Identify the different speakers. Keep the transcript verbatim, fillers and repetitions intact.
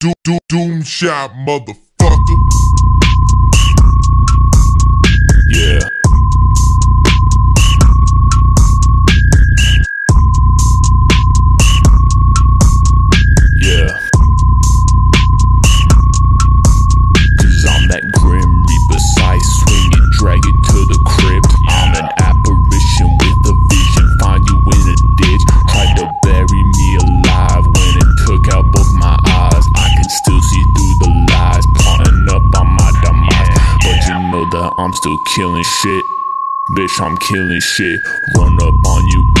Speaker 1: do, do, doom shot, motherfucker.
Speaker 2: Yeah. Yeah. Cause I'm that grim reaper, size swing it, drag it to the crypt. I'm an apparition with a vision, find you in a ditch. Tried to bury me alive when it took out both my eyes. I can still see through the lies, plotting up on my demise. But you know that I'm still killing shit. Bitch, I'm killing shit. Run up on you